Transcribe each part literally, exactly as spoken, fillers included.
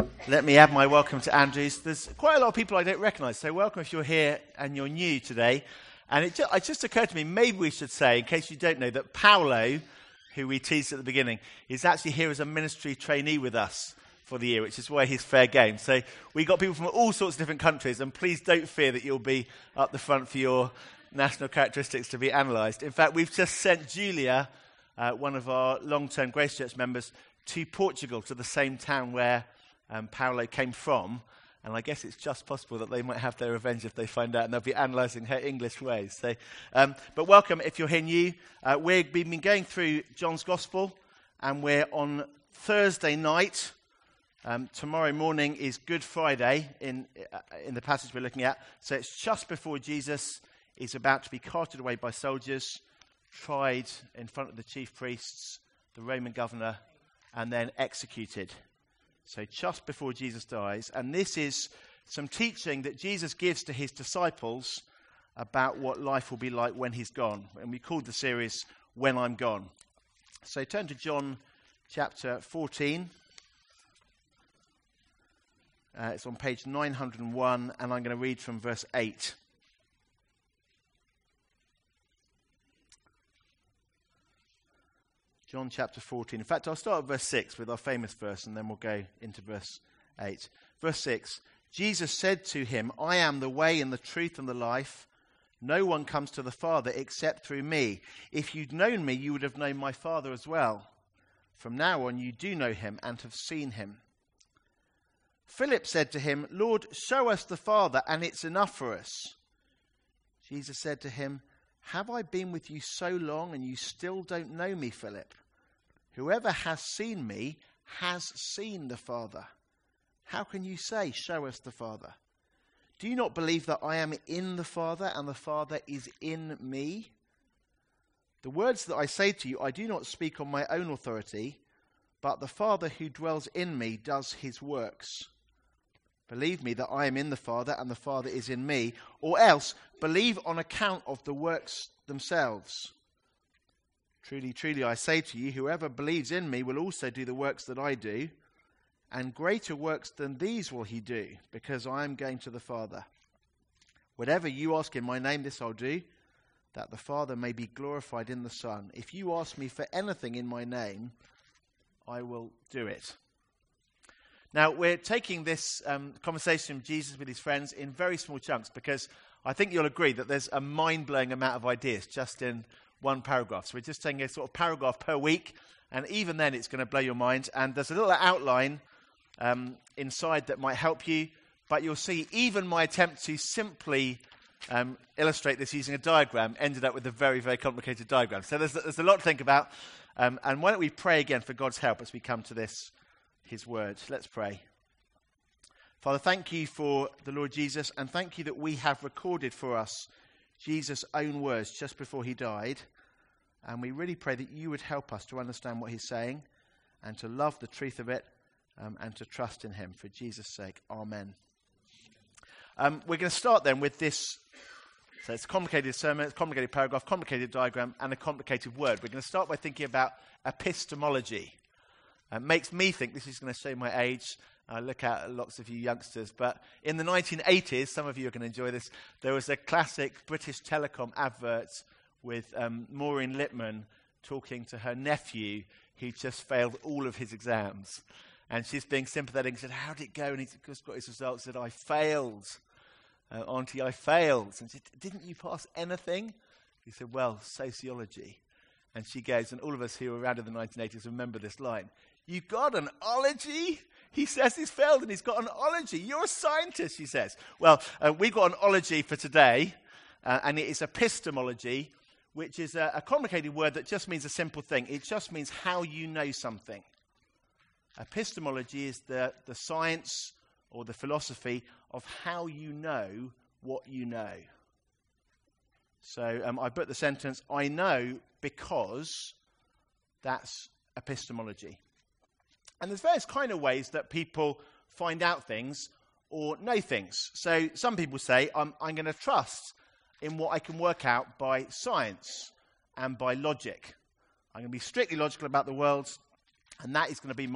Let me add my welcome to Andrews. There's quite a lot of people I don't recognise, so welcome if you're here and you're new today. And it, ju- it just occurred to me, maybe we should say, in case you don't know, that Paolo, who we teased at the beginning, is actually here as a ministry trainee with us for the year, which is why he's fair game. So we got people from all sorts of different countries, and please don't fear that you'll be up the front for your national characteristics to be analysed. In fact, we've just sent Julia, uh, one of our long-term Grace Church members, to Portugal, to the same town where um, Paolo came from. And I guess it's just possible that they might have their revenge if they find out, and they'll be analysing her English ways. So, um, but welcome if you're here new. Uh, we've been going through John's Gospel, and we're on Thursday night. Um, tomorrow morning is Good Friday in uh, in the passage we're looking at. So it's just before Jesus is about to be carted away by soldiers, tried in front of the chief priests, the Roman governor, and then executed. So just before Jesus dies. And this is some teaching that Jesus gives to his disciples about what life will be like when he's gone. And we called the series When I'm Gone. So turn to John chapter fourteen. Uh, it's on page nine hundred one, and I'm going to read from verse eight. John chapter fourteen. In fact, I'll start at verse six with our famous verse, and then we'll go into verse eight. Verse six, Jesus said to him, I am the way and the truth and the life. No one comes to the Father except through me. If you'd known me, you would have known my Father as well. From now on, you do know him and have seen him. Philip said to him, Lord, show us the Father, and it's enough for us. Jesus said to him, have I been with you so long, and you still don't know me, Philip? Whoever has seen me has seen the Father. How can you say, show us the Father? Do you not believe that I am in the Father and the Father is in me? The words that I say to you, I do not speak on my own authority, but the Father who dwells in me does his works. Believe me that I am in the Father and the Father is in me, or else believe on account of the works themselves. Truly, truly, I say to you, whoever believes in me will also do the works that I do, and greater works than these will he do, because I am going to the Father. Whatever you ask in my name, this I'll do, that the Father may be glorified in the Son. If you ask me for anything in my name, I will do it. Now, we're taking this um, conversation of Jesus with his friends in very small chunks, because I think you'll agree that there's a mind-blowing amount of ideas just in one paragraph. So we're just taking a sort of paragraph per week, and even then it's going to blow your mind. And there's a little outline um, inside that might help you, but you'll see even my attempt to simply um, illustrate this using a diagram ended up with a very, very complicated diagram. So there's, there's a lot to think about, um, and why don't we pray again for God's help as we come to this, his word. Let's pray. Father, thank you for the Lord Jesus, and thank you that we have recorded for us Jesus' own words just before he died. And we really pray that you would help us to understand what he's saying and to love the truth of it um, and to trust in him. For Jesus' sake, amen. Um, we're going to start then with this. So it's a complicated sermon, it's a complicated paragraph, complicated diagram, and a complicated word. We're going to start by thinking about epistemology. It makes me think, this is going to show my age, I look at lots of you youngsters, but in the nineteen eighties, some of you are going to enjoy this, there was a classic British Telecom advert with um, Maureen Lipman talking to her nephew who just failed all of his exams. And she's being sympathetic and said, how did it go? And he's just got his results, said, I failed. Uh, Auntie, I failed. And she said, didn't you pass anything? He said, well, sociology. And she goes, and all of us who were around in the nineteen eighties remember this line. You got an ology? He says he's failed and he's got an ology. You're a scientist, she says. Well, uh, we've got an ology for today, uh, and it is epistemology, which is a, a complicated word that just means a simple thing. It just means how you know something. Epistemology is the, the science or the philosophy of how you know what you know. So um, I put the sentence, I know because that's epistemology. And there's various kind of ways that people find out things or know things. So some people say, I'm, I'm going to trust in what I can work out by science and by logic. I'm going to be strictly logical about the world, and that is going to be my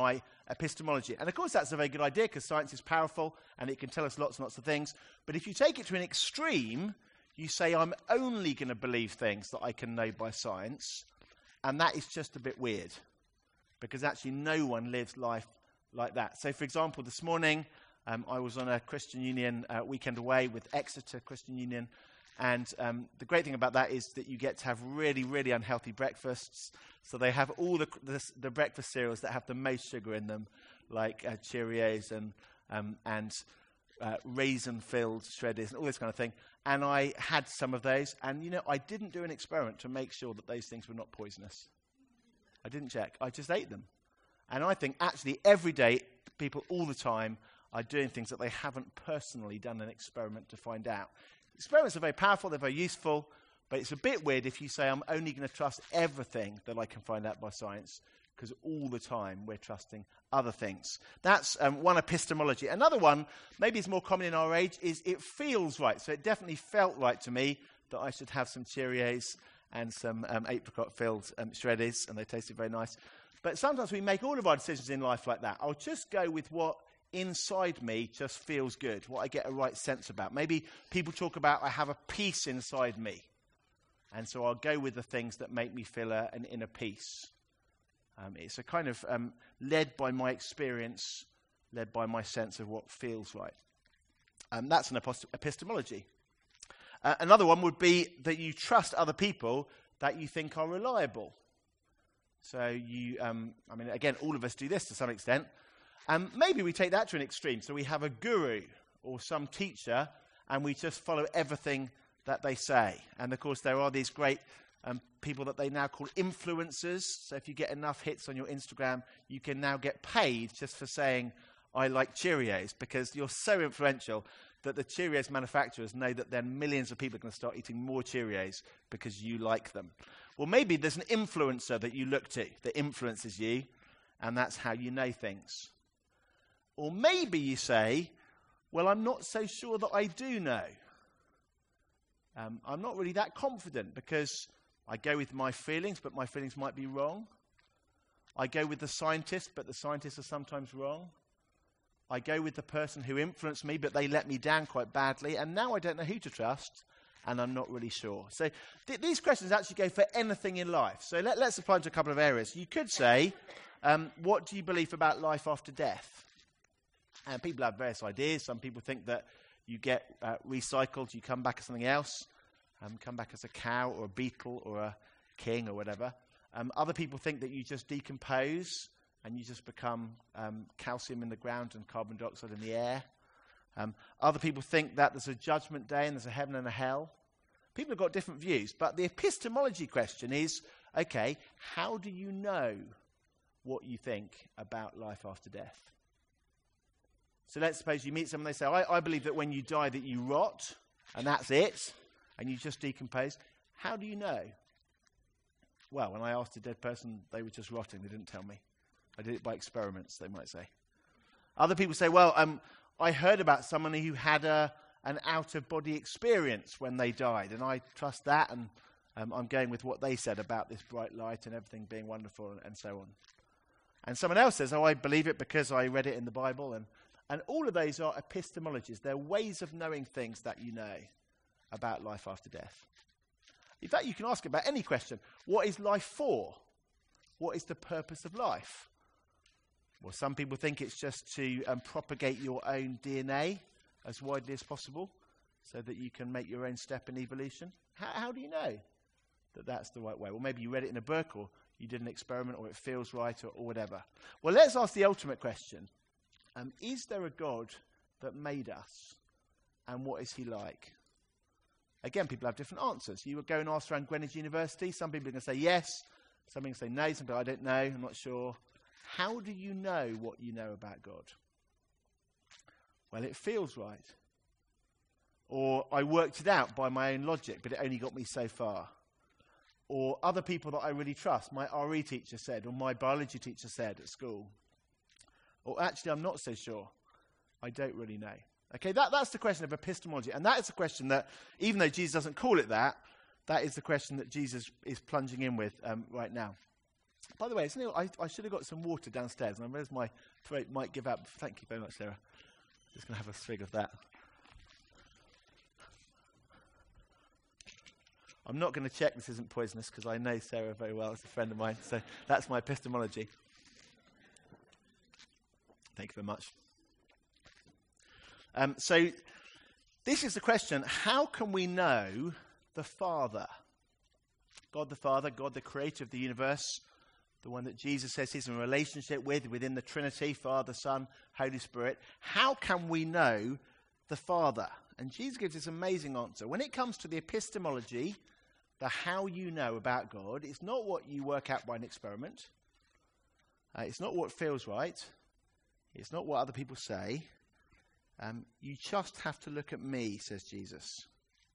epistemology. And of course that's a very good idea because science is powerful and it can tell us lots and lots of things. But if you take it to an extreme, you say I'm only going to believe things that I can know by science, and that is just a bit weird because actually no one lives life like that. So for example, this morning um, I was on a Christian Union uh, weekend away with Exeter Christian Union. And um, the great thing about that is that you get to have really, really unhealthy breakfasts. So they have all the, the, the breakfast cereals that have the most sugar in them, like uh, Cheerios and um, and uh, raisin-filled shredders and all this kind of thing. And I had some of those. And, you know, I didn't do an experiment to make sure that those things were not poisonous. I didn't check. I just ate them. And I think actually every day, people all the time are doing things that they haven't personally done an experiment to find out. Experiments are very powerful, they're very useful, but it's a bit weird if you say I'm only going to trust everything that I can find out by science, because all the time we're trusting other things. That's um, one epistemology. Another one, maybe it's more common in our age, is it feels right. So it definitely felt right to me that I should have some Cheerios and some um, apricot-filled um, shredders, and they tasted very nice. But sometimes we make all of our decisions in life like that. I'll just go with what inside me just feels good, what I get a right sense about. Maybe people talk about I have a peace inside me. And so I'll go with the things that make me feel a, an inner peace. Um, it's a kind of um, led by my experience, led by my sense of what feels right. Um, that's an epost- epistemology. Uh, another one would be that you trust other people that you think are reliable. So you, um, I mean, again, all of us do this to some extent. Um, maybe we take that to an extreme. So we have a guru or some teacher and we just follow everything that they say. And of course, there are these great um, people that they now call influencers. So if you get enough hits on your Instagram, you can now get paid just for saying, I like Cheerios, because you're so influential that the Cheerios manufacturers know that then millions of people are going to start eating more Cheerios because you like them. Well, maybe there's an influencer that you look to that influences you, and that's how you know things. Or maybe you say, well, I'm not so sure that I do know. Um, I'm not really that confident because I go with my feelings, but my feelings might be wrong. I go with the scientist, but the scientists are sometimes wrong. I go with the person who influenced me, but they let me down quite badly. And now I don't know who to trust, and I'm not really sure. So th- these questions actually go for anything in life. So let, let's apply to a couple of areas. You could say, um, what do you believe about life after death? And people have various ideas. Some people think that you get uh, recycled, you come back as something else, um, come back as a cow or a beetle or a king or whatever. Um, other people think that you just decompose and you just become um, calcium in the ground and carbon dioxide in the air. Um, other people think that there's a judgment day and there's a heaven and a hell. People have got different views, but the epistemology question is, okay, how do you know what you think about life after death? So let's suppose you meet someone, they say, I, I believe that when you die that you rot, and that's it, and you just decompose. How do you know? Well, when I asked a dead person, they were just rotting. They didn't tell me. I did it by experiments, they might say. Other people say, well, um, I heard about someone who had a, an out-of-body experience when they died, and I trust that, and um, I'm going with what they said about this bright light and everything being wonderful and, and so on. And someone else says, oh, I believe it because I read it in the Bible, and And all of those are epistemologies. They're ways of knowing things that you know about life after death. In fact, you can ask about any question. What is life for? What is the purpose of life? Well, some people think it's just to um, propagate your own D N A as widely as possible so that you can make your own step in evolution. How, how do you know that that's the right way? Well, maybe you read it in a book or you did an experiment or it feels right or, or whatever. Well, let's ask the ultimate question. Um, is there a God that made us, and what is he like? Again, people have different answers. You would go and ask around Greenwich University. Some people are going to say yes. Some people say no. Some people, I don't know. I'm not sure. How do you know what you know about God? Well, it feels right. Or I worked it out by my own logic, but it only got me so far. Or other people that I really trust. My R E teacher said, or my biology teacher said at school. Or actually, I'm not so sure. I don't really know. Okay, that, that's the question of epistemology. And that is the question that, even though Jesus doesn't call it that, that is the question that Jesus is plunging in with um, right now. By the way, isn't it, I, I should have got some water downstairs, and I realize my throat might give out. Thank you very much, Sarah. Just going to have a swig of that. I'm not going to check this isn't poisonous because I know Sarah very well as a friend of mine, so that's my epistemology. Thank you very much. Um, so this is the question: how can we know the Father? God the Father, God the creator of the universe, the one that Jesus says he's in a relationship with within the Trinity, Father, Son, Holy Spirit. How can we know the Father? And Jesus gives this amazing answer. When it comes to the epistemology, the how you know about God, it's not what you work out by an experiment. Uh, it's not what feels right. It's not what other people say. Um, you just have to look at me, says Jesus.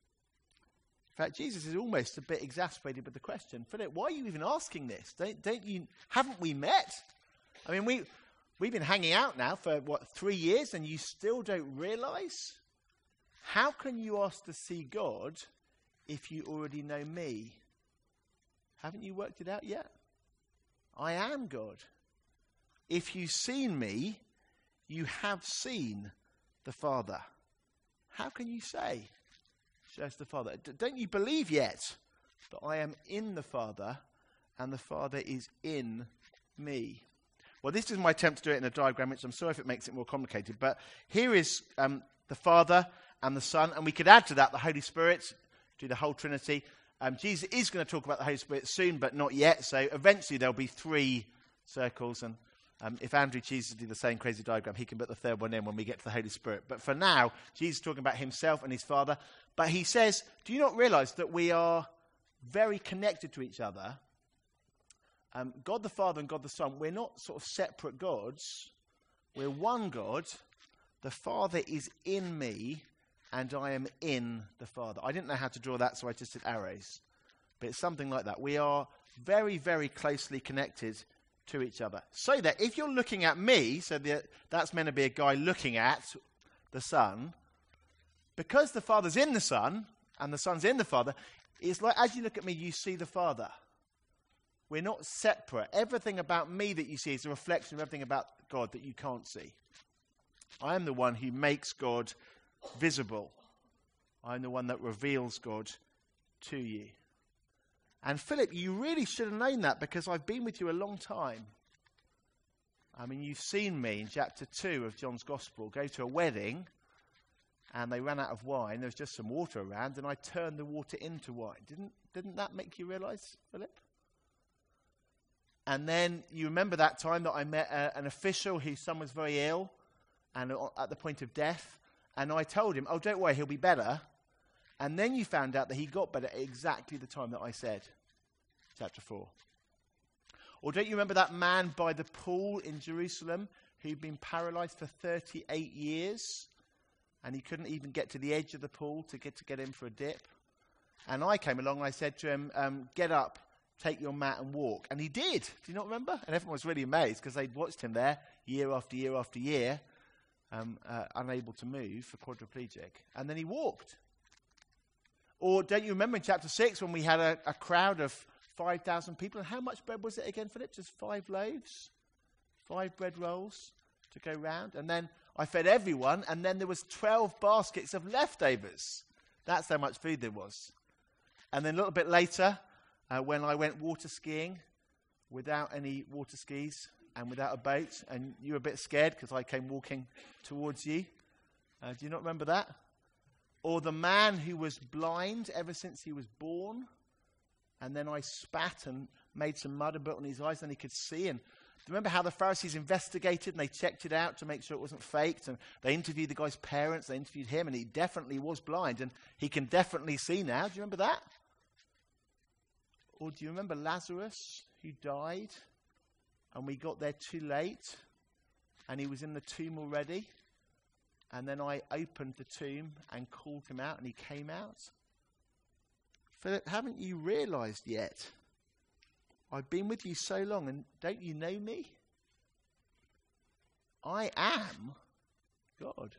In fact, Jesus is almost a bit exasperated with the question. Philip, why are you even asking this? Don't, don't you? Haven't we met? I mean, we we've been hanging out now for what three years, and you still don't realise? How can you ask to see God if you already know me? Haven't you worked it out yet? I am God. If you've seen me, you have seen the Father. How can you say, shows the Father? D- don't you believe yet that I am in the Father and the Father is in me? Well, this is my attempt to do it in a diagram, which I'm sorry if it makes it more complicated, but here is um, the Father and the Son, and we could add to that the Holy Spirit, do the whole Trinity. Um, Jesus is going to talk about the Holy Spirit soon, but not yet, so eventually there'll be three circles, and um, if Andrew chooses to do the same crazy diagram, he can put the third one in when we get to the Holy Spirit. But for now, Jesus is talking about himself and his Father, but he says, do you not realize that we are very connected to each other? Um, God the Father and God the Son, we're not sort of separate gods. We're one God. The Father is in me, and I am in the Father. I didn't know how to draw that, so I just did arrows. But it's something like that. We are very, very closely connected to each other. So that if you're looking at me, so the, that's meant to be a guy looking at the Son, because the Father's in the Son, and the Son's in the Father, it's like as you look at me, you see the Father. We're not separate. Everything about me that you see is a reflection of everything about God that you can't see. I am the one who makes God visible. I'm the one that reveals God to you. And Philip, you really should have known that because I've been with you a long time. I mean, you've seen me in chapter two of John's Gospel go to a wedding and they ran out of wine. There was just some water around and I turned the water into wine. Didn't, didn't that make you realize, Philip? And then you remember that time that I met uh, an official whose son was very ill and at the point of death. And I told him, oh, don't worry, he'll be better. And then you found out that he got better at exactly the time that I said, chapter four. Or don't you remember that man by the pool in Jerusalem who'd been paralyzed for thirty-eight years? And he couldn't even get to the edge of the pool to get to get in for a dip. And I came along and I said to him, um, get up, take your mat and walk. And he did. Do you not remember? And everyone was really amazed because they'd watched him there year after year after year, um, uh, unable to move, for quadriplegic. And then he walked. Or don't you remember in chapter six when we had a, a crowd of five thousand people? And how much bread was it again, Philip? Just five loaves? Five bread rolls to go round? And then I fed everyone, and then there was twelve baskets of leftovers. That's how much food there was. And then a little bit later, uh, when I went water skiing without any water skis and without a boat, and you were a bit scared because I came walking towards you. Uh, do you not remember that? Or the man who was blind ever since he was born, and then I spat and made some mud and put on his eyes, and he could see. And do you remember how the Pharisees investigated and they checked it out to make sure it wasn't faked? And they interviewed the guy's parents, they interviewed him, and he definitely was blind, and he can definitely see now. Do you remember that? Or do you remember Lazarus who died, and we got there too late, and he was in the tomb already? And then I opened the tomb and called him out, and he came out. Philip, haven't you realized yet? I've been with you so long, and don't you know me? I am God.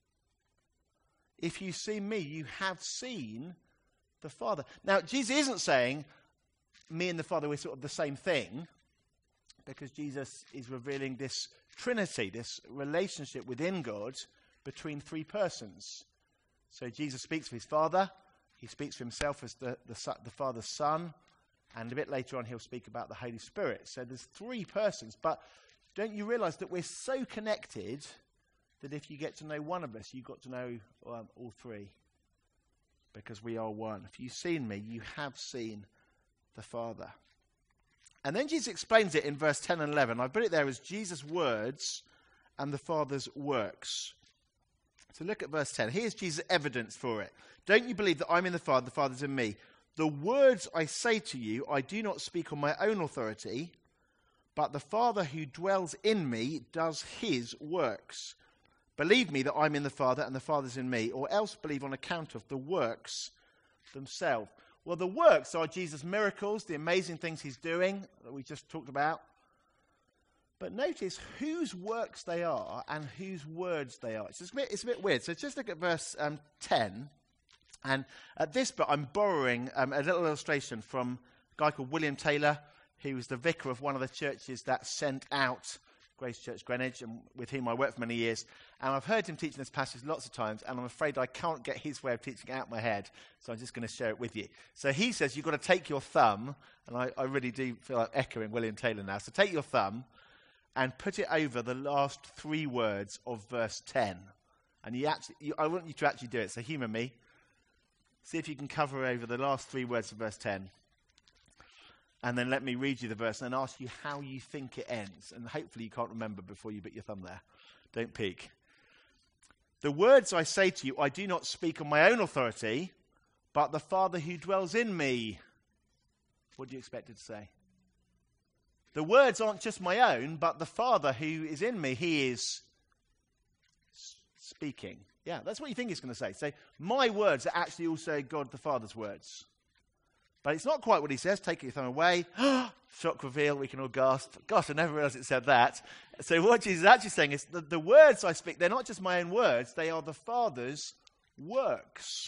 If you see me, you have seen the Father. Now, Jesus isn't saying me and the Father, we're sort of the same thing. because Jesus is revealing this Trinity, this relationship within God between three persons. So Jesus speaks of his Father, he speaks of himself as the, the, son, the Father's Son, and a bit later on he'll speak about the Holy Spirit. So there's three persons, but don't you realize that we're so connected that if you get to know one of us, you've got to know um, all three, because we are one. If you've seen me, you have seen the Father. And then Jesus explains it in verse ten and eleven. I put it there as Jesus' words and the Father's works. So look at verse ten. Here's Jesus' evidence for it. Don't you believe that I'm in the Father, the Father's in me? The words I say to you, I do not speak on my own authority, but the Father who dwells in me does his works. Believe me that I'm in the Father and the Father's in me, or else believe on account of the works themselves. Well, the works are Jesus' miracles, the amazing things he's doing that we just talked about. But notice whose works they are and whose words they are. It's a bit, it's a bit weird. So just look at verse um, ten. And at this bit, I'm borrowing um, a little illustration from a guy called William Taylor, who was the vicar of one of the churches that sent out Grace Church Greenwich, and with whom I worked for many years. And I've heard him teaching this passage lots of times, and I'm afraid I can't get his way of teaching it out of my head, so I'm just going to share it with you. So he says you've got to take your thumb, and I, I really do feel like echoing William Taylor now. So take your thumb and put it over the last three words of verse ten. And you actually, you, I want you to actually do it, so humour me. See if you can cover over the last three words of verse ten. And then let me read you the verse and then ask you how you think it ends. And hopefully you can't remember before you put your thumb there. Don't peek. The words I say to you, I do not speak on my own authority, but the Father who dwells in me. What do you expect it to say? The words aren't just my own, but the Father who is in me, he is speaking. Yeah, that's what you think it's going to say. So my words are actually also God the Father's words. But it's not quite what he says. Take your thumb away. Shock reveal. We can all gasp. Gosh, I never realized it said that. So what Jesus is actually saying is the, the words I speak, they're not just my own words. They are the Father's works.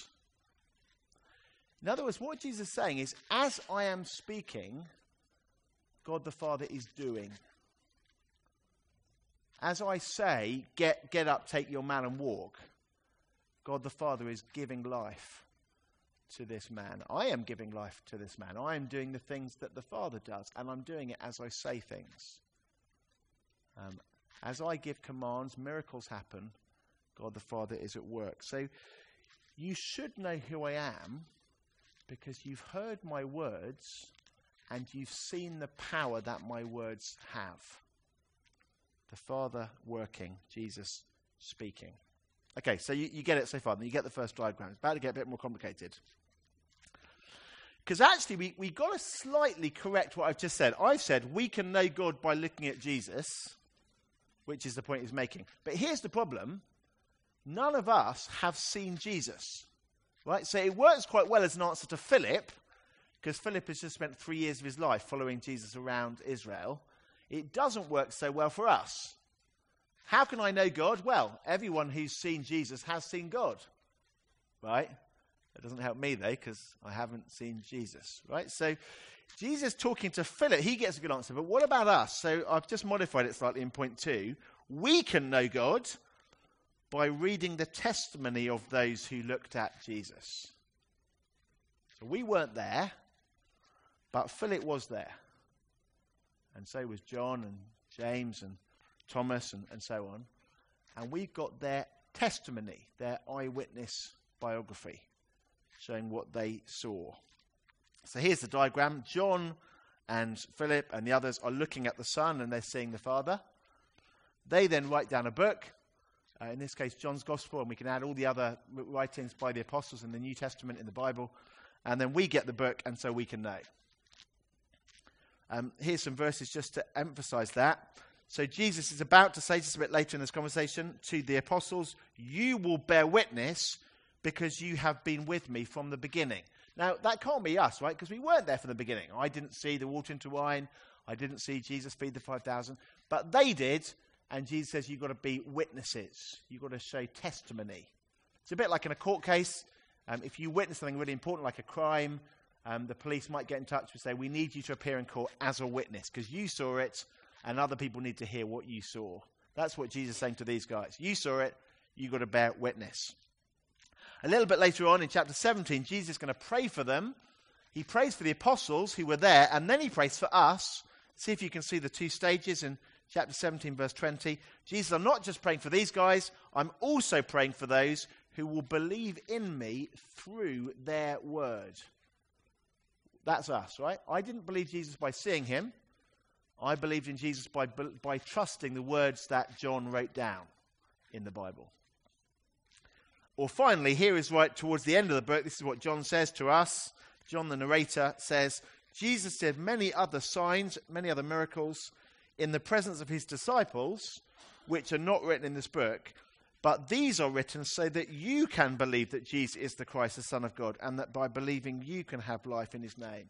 In other words, what Jesus is saying is, as I am speaking, God the Father is doing. As I say, get, get up, take your mat and walk, God the Father is giving life to this man. I am giving life to this man. I am doing the things that the Father does, and I'm doing it as I say things. Um, as I give commands, miracles happen. God the Father is at work. So you should know who I am because you've heard my words and you've seen the power that my words have. The Father working, Jesus speaking. Okay, so you, you get it so far. Then you get the first diagram. It's about to get a bit more complicated. Because actually, we, we got to slightly correct what I've just said. I've said we can know God by looking at Jesus, which is the point he's making. But here's the problem. None of us have seen Jesus. Right? So it works quite well as an answer to Philip, because Philip has just spent three years of his life following Jesus around Israel. It doesn't work so well for us. How can I know God? Well, everyone who's seen Jesus has seen God, right? That doesn't help me, though, because I haven't seen Jesus, right? So Jesus talking to Philip, he gets a good answer. But what about us? So I've just modified it slightly in point two. We can know God by reading the testimony of those who looked at Jesus. So we weren't there, but Philip was there. And so was John and James and Thomas and, and so on. And we've got their testimony, their eyewitness biography, showing what they saw. So here's the diagram. John and Philip and the others are looking at the Son and they're seeing the Father. They then write down a book, uh, in this case John's Gospel, and we can add all the other writings by the apostles in the New Testament in the Bible. And then we get the book, and so we can know. Um, here's some verses just to emphasize that. So Jesus is about to say, just a bit later in this conversation, to the apostles, you will bear witness because you have been with me from the beginning. Now, that can't be us, right? Because we weren't there from the beginning. I didn't see the water into wine. I didn't see Jesus feed the five thousand. But they did, and Jesus says you've got to be witnesses. You've got to show testimony. It's a bit like in a court case. Um, if you witness something really important, like a crime, um, the police might get in touch and say, we need you to appear in court as a witness because you saw it and other people need to hear what you saw. That's what Jesus is saying to these guys. You saw it, you've got to bear witness. A little bit later on in chapter seventeen, Jesus is going to pray for them. He prays for the apostles who were there, and then he prays for us. See if you can see the two stages in chapter seventeen, verse twenty. Jesus, I'm not just praying for these guys, I'm also praying for those who will believe in me through their word. That's us, right? I didn't believe Jesus by seeing him. I believed in Jesus by, by trusting the words that John wrote down in the Bible. Or finally, here is right towards the end of the book. This is what John says to us. John, the narrator, says, Jesus did many other signs, many other miracles in the presence of his disciples, which are not written in this book. But these are written so that you can believe that Jesus is the Christ, the Son of God, and that by believing you can have life in his name.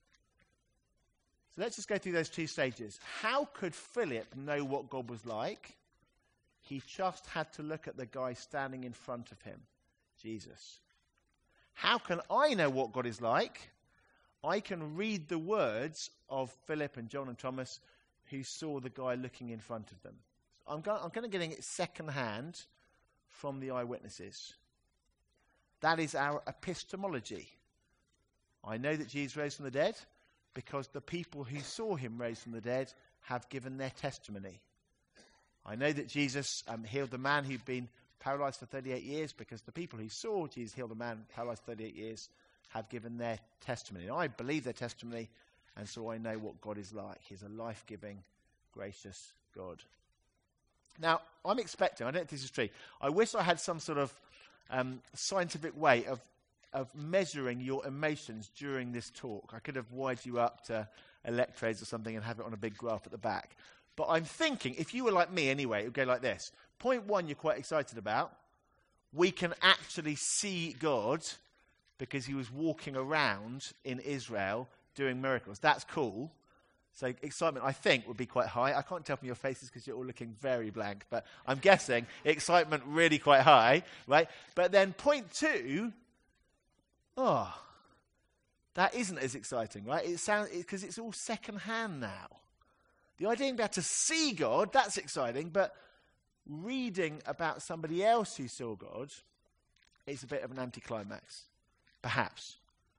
So let's just go through those two stages. How could Philip know what God was like? He just had to look at the guy standing in front of him, Jesus. How can I know what God is like? I can read the words of Philip and John and Thomas who saw the guy looking in front of them. I'm going, I'm going to get it second-hand from the eyewitnesses. That is our epistemology. I know that Jesus rose from the dead because the people who saw him raise from the dead have given their testimony. I know that Jesus um, healed the man who'd been paralyzed for thirty-eight years because the people who saw Jesus heal the man paralyzed for thirty-eight years have given their testimony. And I believe their testimony, and so I know what God is like. He's a life-giving, gracious God. Now, I'm expecting, I don't know if this is true, I wish I had some sort of um, scientific way of, of measuring your emotions during this talk. I could have wired you up to electrodes or something and have it on a big graph at the back. But I'm thinking, if you were like me anyway, it would go like this. Point one you're quite excited about. We can actually see God because he was walking around in Israel doing miracles. That's cool. So excitement, I think, would be quite high. I can't tell from your faces because you're all looking very blank, but I'm guessing excitement really quite high, right? But then point two, oh, that isn't as exciting, right? It sounds because it's all second-hand now. The idea of being able to see God, that's exciting, but reading about somebody else who saw God is a bit of an anticlimax, perhaps.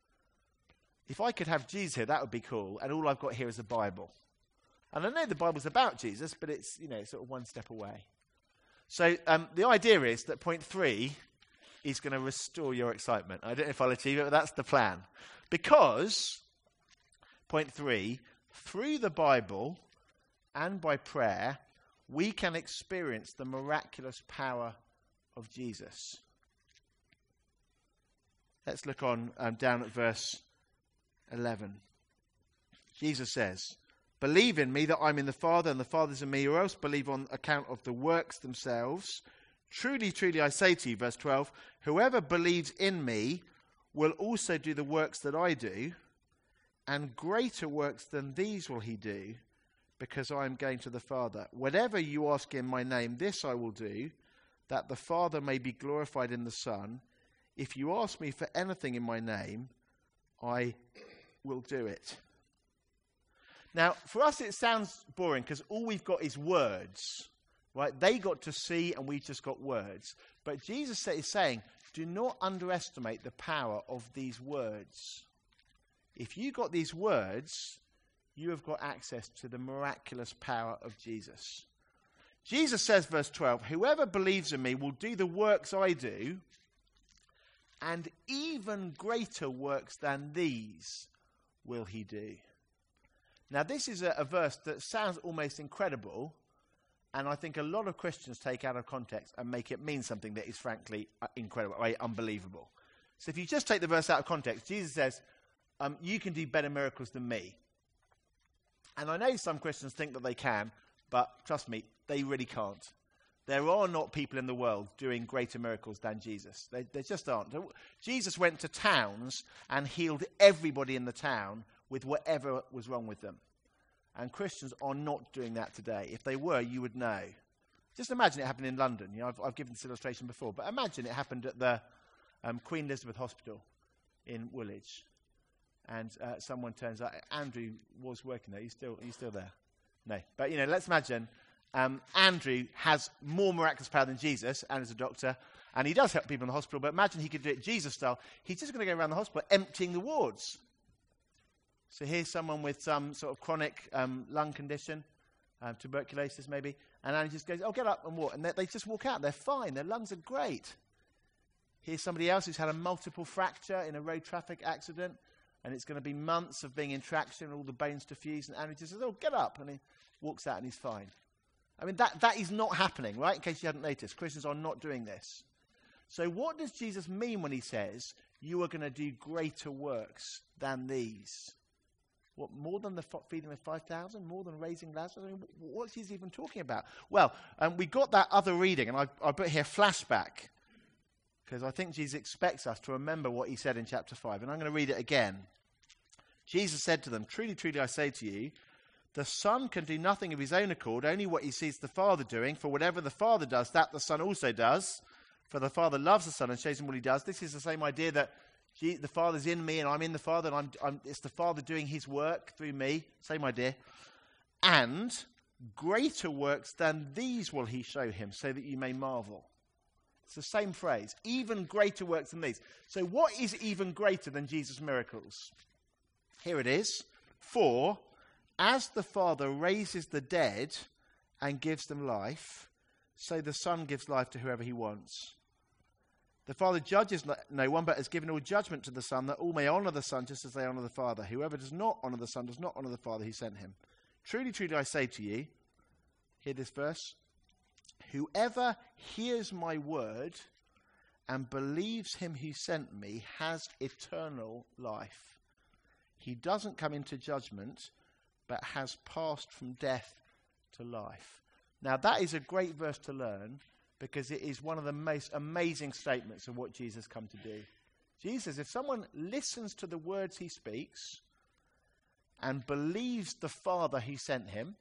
If I could have Jesus here, that would be cool, and all I've got here is a Bible. And I know the Bible's about Jesus, but it's, you know, sort of one step away. So um, the idea is that point three is going to restore your excitement. I don't know if I'll achieve it, but that's the plan. Because, point three, through the Bible and by prayer, we can experience the miraculous power of Jesus. Let's look on um, down at verse eleven. Jesus says, believe in me that I'm in the Father and the Father's in me, or else believe on account of the works themselves. Truly, truly, I say to you, verse twelve, whoever believes in me will also do the works that I do, and greater works than these will he do, because I am going to the Father. Whatever you ask in my name, this I will do, that the Father may be glorified in the Son. If you ask me for anything in my name, I will do it. Now, for us it sounds boring because all we've got is words, right? They got to see and we just got words. But Jesus is saying, do not underestimate the power of these words. If you got these words, you have got access to the miraculous power of Jesus. Jesus says, verse twelve, whoever believes in me will do the works I do, and even greater works than these will he do. Now, this is a, a verse that sounds almost incredible, and I think a lot of Christians take out of context and make it mean something that is frankly uh, incredible, right? Unbelievable. So if you just take the verse out of context, Jesus says, um, you can do better miracles than me. And I know some Christians think that they can, but trust me, they really can't. There are not people in the world doing greater miracles than Jesus. They, they just aren't. Jesus went to towns and healed everybody in the town with whatever was wrong with them. And Christians are not doing that today. If they were, you would know. Just imagine it happened in London. You know, I've, I've given this illustration before, but imagine it happened at the um, Queen Elizabeth Hospital in Woolwich. And uh, someone turns out, Andrew was working there. He's still, he's still there. No. But, you know, let's imagine um, Andrew has more miraculous power than Jesus, and is a doctor, and he does help people in the hospital, but imagine he could do it Jesus style. He's just going to go around the hospital emptying the wards. So here's someone with some sort of chronic um, lung condition, uh, tuberculosis maybe, and Andrew just goes, oh, get up and walk. And they, they just walk out. They're fine. Their lungs are great. Here's somebody else who's had a multiple fracture in a road traffic accident, and it's going to be months of being in traction and all the bones to fuse, and Andrew just says, oh, get up, and he walks out and he's fine. I mean, that, that is not happening, right, in case you hadn't noticed. Christians are not doing this. So what does Jesus mean when he says, you are going to do greater works than these? What, more than the f- feeding of five thousand? More than raising Lazarus? I mean, what's he even talking about? Well, um, we got that other reading, and I, I put here flashback, because I think Jesus expects us to remember what he said in chapter five. And I'm going to read it again. Jesus said to them, truly, truly, I say to you, the Son can do nothing of his own accord, only what he sees the Father doing. For whatever the Father does, that the Son also does. For the Father loves the Son and shows him what he does. This is the same idea that Gee, the Father's in me and I'm in the Father, and I'm, I'm, it's the Father doing his work through me. Same idea. And greater works than these will he show him, so that you may marvel. It's the same phrase. Even greater works than these. So what is even greater than Jesus' miracles? Here it is. For as the Father raises the dead and gives them life, so the Son gives life to whoever he wants. The Father judges no one, but has given all judgment to the Son, that all may honour the Son just as they honour the Father. Whoever does not honour the Son does not honour the Father who sent him. Truly, truly, I say to you, hear this verse, whoever hears my word and believes him who sent me has eternal life. He doesn't come into judgment, but has passed from death to life. Now, that is a great verse to learn, because it is one of the most amazing statements of what Jesus come to do. Jesus, if someone listens to the words he speaks and believes the Father who sent him,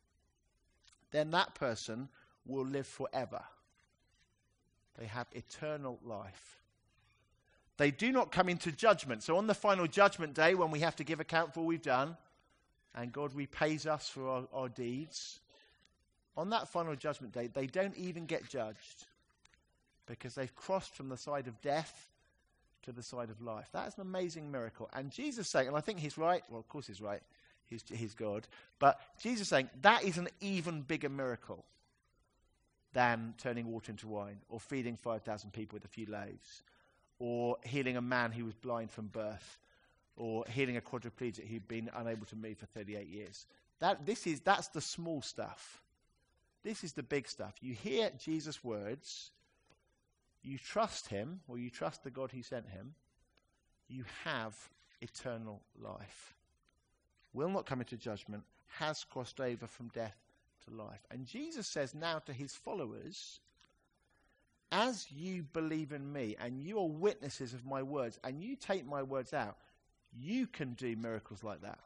then that person will live forever. They have eternal life. They do not come into judgment. So on the final judgment day, when we have to give account for all we've done, and God repays us for our, our deeds, on that final judgment day, they don't even get judged, because they've crossed from the side of death to the side of life. That is an amazing miracle. And Jesus saying, and I think he's right, well, of course he's right, he's, he's God, but Jesus saying that is an even bigger miracle than turning water into wine, or feeding five thousand people with a few loaves, or healing a man who was blind from birth, or healing a quadriplegic who'd been unable to move for thirty-eight years. That, this is, that's the small stuff. This is the big stuff. You hear Jesus' words, you trust him, or you trust the God who sent him, you have eternal life. Will not come into judgment, has crossed over from death to life. And Jesus says now to his followers, as you believe in me, and you are witnesses of my words, and you take my words out, you can do miracles like that.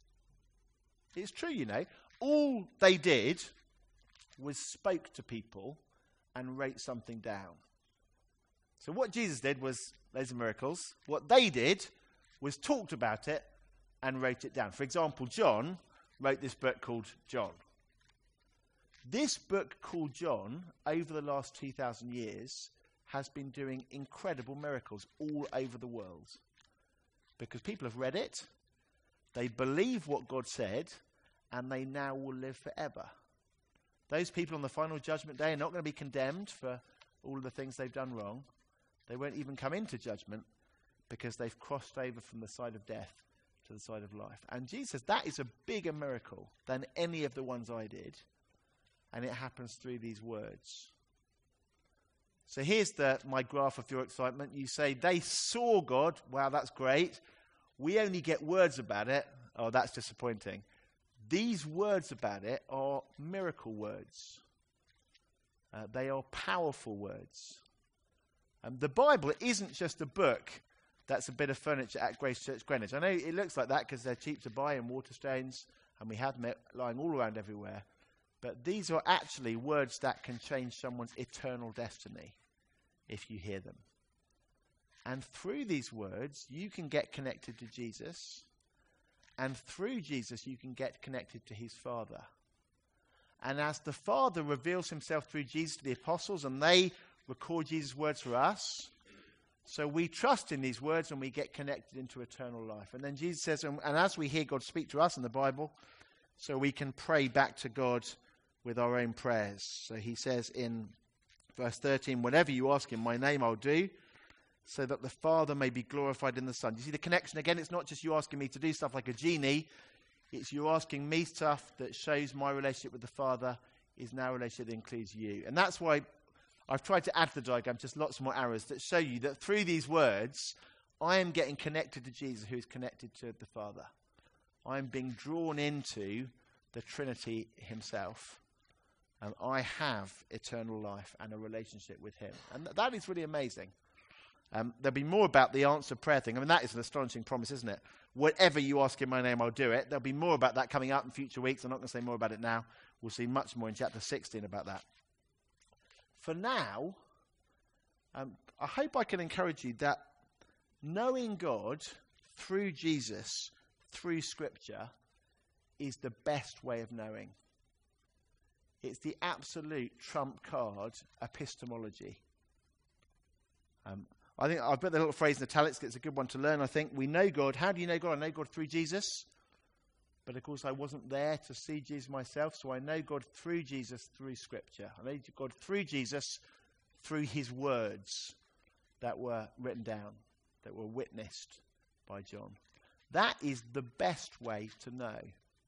It's true, you know. All they did was spoke to people and wrote something down. So what Jesus did was, those are miracles. What they did was talked about it and wrote it down. For example, John wrote this book called John. This book called John, over the last two thousand years, has been doing incredible miracles all over the world. Because people have read it, they believe what God said, and they now will live forever. Those people on the final judgment day are not going to be condemned for all of the things they've done wrong. They won't even come into judgment, because they've crossed over from the side of death to the side of life. And Jesus says that is a bigger miracle than any of the ones I did. And it happens through these words. So here's the, my graph of your excitement. You say, they saw God. Wow, that's great. We only get words about it. Oh, that's disappointing. These words about it are miracle words. Uh, they are powerful words. Um, the Bible isn't just a book that's a bit of furniture at Grace Church Greenwich. I know it looks like that because they're cheap to buy in Waterstones, and we have them lying all around everywhere. But these are actually words that can change someone's eternal destiny if you hear them. And through these words, you can get connected to Jesus. And through Jesus, you can get connected to his Father. And as the Father reveals himself through Jesus to the apostles, and they record Jesus' words for us, so we trust in these words and we get connected into eternal life. And then Jesus says, and, and as we hear God speak to us in the Bible, so we can pray back to God with our own prayers. So he says in verse thirteen, whatever you ask in my name, I'll do, so that the Father may be glorified in the Son. You see the connection again? It's not just you asking me to do stuff like a genie. It's you asking me stuff that shows my relationship with the Father is now a relationship that includes you. And that's why I've tried to add to the diagram just lots more arrows that show you that through these words, I am getting connected to Jesus, who is connected to the Father. I am being drawn into the Trinity himself. And I have eternal life and a relationship with him. And th- that is really amazing. Um, there'll be more about the answer prayer thing. I mean, that is an astonishing promise, isn't it? Whatever you ask in my name, I'll do it. There'll be more about that coming up in future weeks. I'm not going to say more about it now. We'll see much more in chapter sixteen about that. For now, um, I hope I can encourage you that knowing God through Jesus, through Scripture, is the best way of knowing. It's the absolute trump card epistemology. Um, I think I've put the little phrase in italics. It's a good one to learn, I think. We know God. How do you know God? I know God through Jesus. But, of course, I wasn't there to see Jesus myself, so I know God through Jesus, through Scripture. I know God through Jesus, through his words that were written down, that were witnessed by John. That is the best way to know.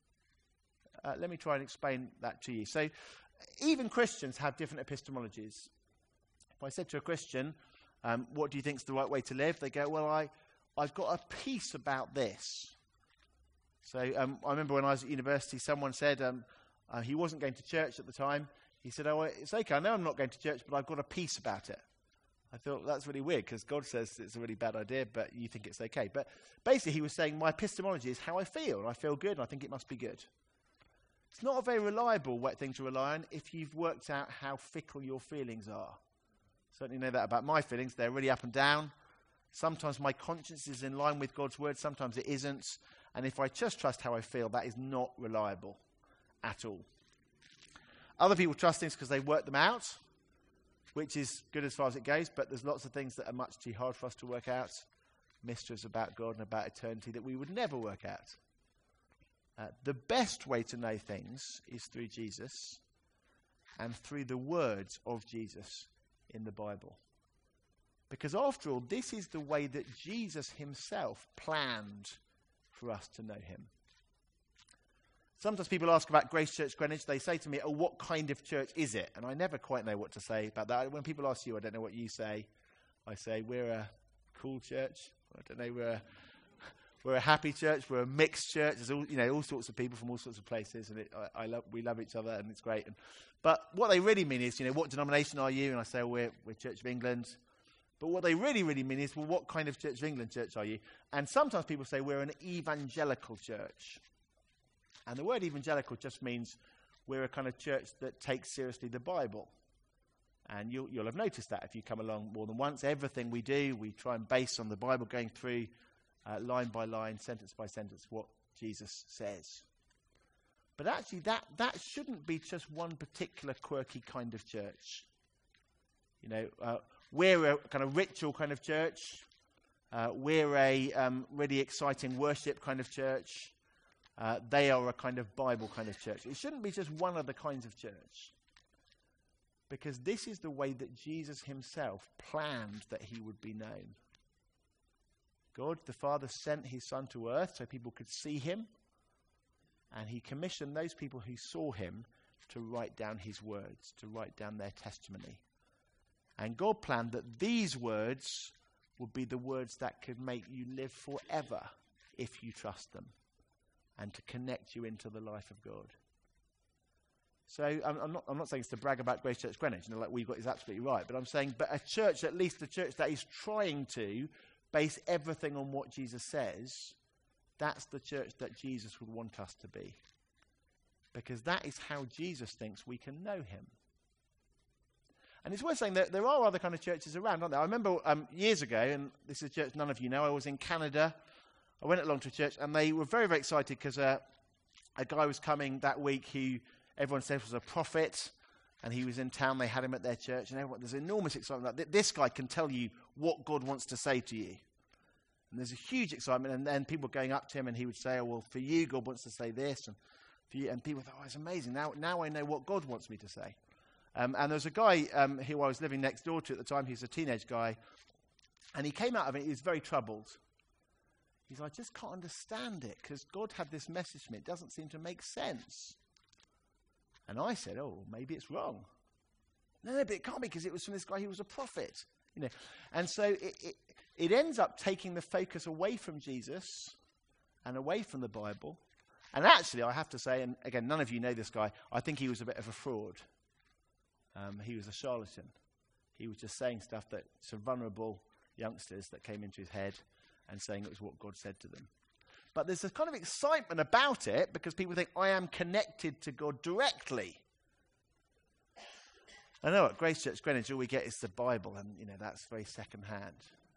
Uh, let me try and explain that to you. So, even Christians have different epistemologies. If I said to a Christian, um, what do you think is the right way to live? They go, well, I, I've got a piece about this. So um, I remember when I was at university, someone said um, uh, he wasn't going to church at the time. He said, oh, it's okay, I know I'm not going to church, but I've got a piece about it. I thought, that's really weird, because God says it's a really bad idea, but you think it's okay. But basically he was saying, my epistemology is how I feel, and I feel good, and I think it must be good. It's not a very reliable thing to rely on if you've worked out how fickle your feelings are. Certainly know that about my feelings. They're really up and down. Sometimes my conscience is in line with God's word, sometimes it isn't. And if I just trust how I feel, that is not reliable at all. Other people trust things because they work them out, which is good as far as it goes, but there's lots of things that are much too hard for us to work out. Mysteries about God and about eternity that we would never work out. Uh, the best way to know things is through Jesus and through the words of Jesus in the Bible. Because after all, this is the way that Jesus himself planned for us to know him. Sometimes people ask about Grace Church Greenwich. They say to me, oh, what kind of church is it? And I never quite know what to say about that. When people ask you, I don't know what you say. I say, we're a cool church. I don't know, we're a, we're a happy church. We're a mixed church. There's all, you know, all sorts of people from all sorts of places. And it, I, I love, we love each other, and it's great. And, but what they really mean is, you know, what denomination are you? And I say, oh, we're, we're Church of England. But what they really, really mean is, well, what kind of Church of England church are you? And sometimes people say we're an evangelical church. And the word evangelical just means we're a kind of church that takes seriously the Bible. And you'll, you'll have noticed that if you come along more than once. Everything we do, we try and base on the Bible, going through uh, line by line, sentence by sentence, what Jesus says. But actually, that, that shouldn't be just one particular quirky kind of church. You know, uh, we're a kind of ritual kind of church. Uh, we're a um, really exciting worship kind of church. Uh, they are a kind of Bible kind of church. It shouldn't be just one of the kinds of church. Because this is the way that Jesus himself planned that he would be known. God, the Father, sent his Son to earth so people could see him. And he commissioned those people who saw him to write down his words, to write down their testimony. And God planned that these words would be the words that could make you live forever if you trust them, and to connect you into the life of God. So I'm, I'm, not, I'm not saying it's to brag about Grace Church Greenwich, you know, like we've got is absolutely right, but I'm saying, but a church, at least a church that is trying to base everything on what Jesus says, that's the church that Jesus would want us to be. Because that is how Jesus thinks we can know him. And it's worth saying that there are other kind of churches around, aren't there? I remember um, years ago, and this is a church none of you know, I was in Canada. I went along to a church, and they were very, very excited because uh, a guy was coming that week who everyone said was a prophet, and he was in town. They had him at their church, and everyone, there's enormous excitement. Like, this guy can tell you what God wants to say to you. And there's a huge excitement, and then people going up to him, and he would say, oh, well, for you, God wants to say this, and for you, and people thought, oh, it's amazing. Now, now I know what God wants me to say. Um, and there was a guy um, who I was living next door to at the time. He was a teenage guy, and he came out of it. He was very troubled. He's like, I just can't understand it, because God had this message to me. It doesn't seem to make sense. And I said, oh, maybe it's wrong. No, no, but it can't be, because it was from this guy who was a prophet. You know, and so it, it, it ends up taking the focus away from Jesus and away from the Bible. And actually, I have to say, and again, none of you know this guy, I think he was a bit of a fraud. Um, he was a charlatan. He was just saying stuff that some vulnerable youngsters that came into his head and saying it was what God said to them. But there's a kind of excitement about it because people think, I am connected to God directly. I know at Grace Church Greenwich, all we get is the Bible, and, you know, that's very second-hand.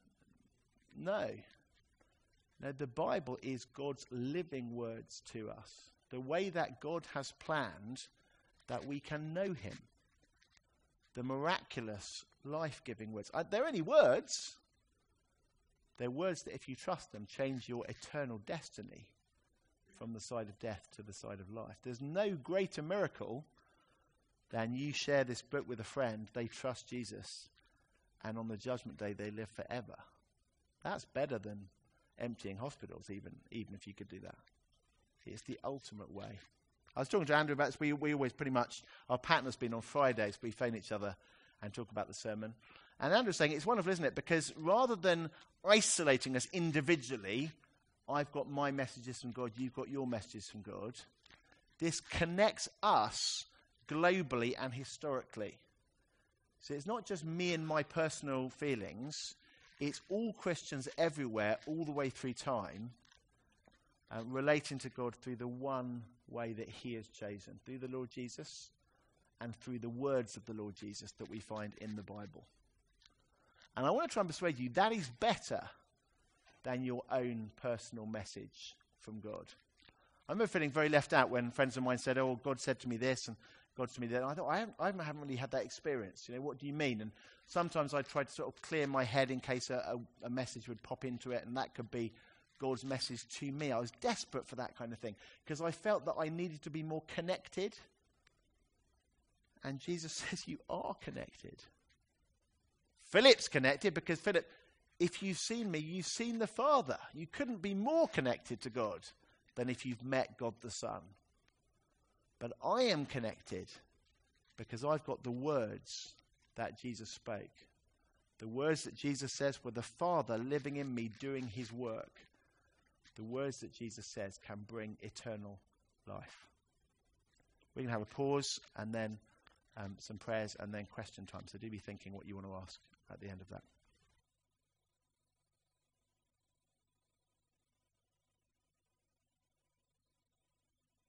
No. No, the Bible is God's living words to us. The way that God has planned that we can know him. The miraculous, life-giving words. Uh, they're only words. They're words that, if you trust them, change your eternal destiny from the side of death to the side of life. There's no greater miracle than you share this book with a friend, they trust Jesus, and on the judgment day they live forever. That's better than emptying hospitals, even, even if you could do that. It's the ultimate way. I was talking to Andrew about this. We, we always pretty much, our pattern has been on Fridays, we phone each other and talk about the sermon. And Andrew's saying it's wonderful, isn't it? Because rather than isolating us individually, I've got my messages from God, you've got your messages from God. This connects us globally and historically. So it's not just me and my personal feelings. It's all Christians everywhere, all the way through time, uh, relating to God through the one way that he has chosen, through the Lord Jesus and through the words of the Lord Jesus that we find in the Bible. And I want to try and persuade you that is better than your own personal message from God. I remember feeling very left out when friends of mine said, oh, God said to me this and God to me that. And I thought, I haven't, I haven't really had that experience. You know, what do you mean? And sometimes I tried to sort of clear my head in case a, a, a message would pop into it, and that could be God's message to me. I was desperate for that kind of thing because I felt that I needed to be more connected. And Jesus says you are connected. Philip's connected because Philip, if you've seen me, you've seen the Father. You couldn't be more connected to God than if you've met God the Son. But I am connected because I've got the words that Jesus spoke. The words that Jesus says were the Father living in me doing his work. The words that Jesus says can bring eternal life. We're going to have a pause and then um, some prayers and then question time. So do be thinking what you want to ask at the end of that.